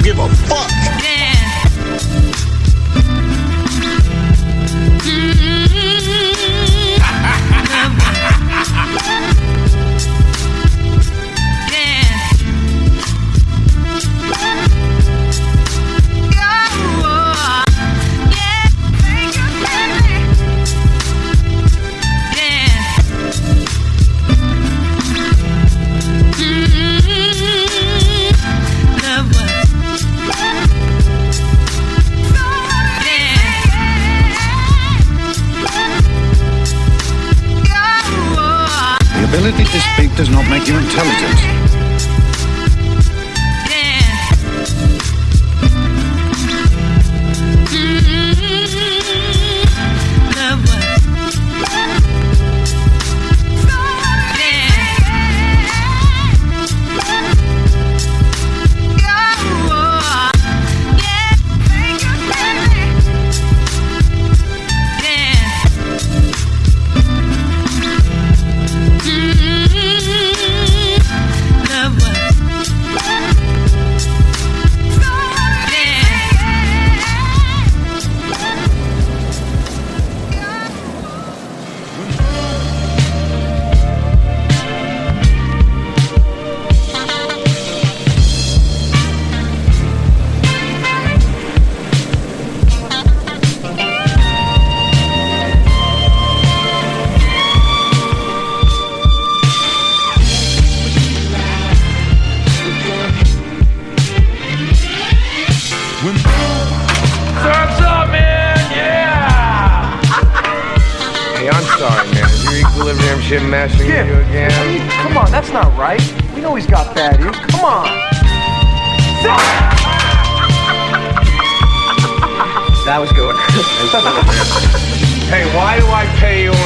don't give a fuck. The ability to speak does not make you intelligent. Surf's up, man! Yeah! Hey, I'm sorry, man. Is your equilibrium shit messing with you again? Come on, that's not right. We know he's got bad ears. Come on! That was good. Hey, why do I pay you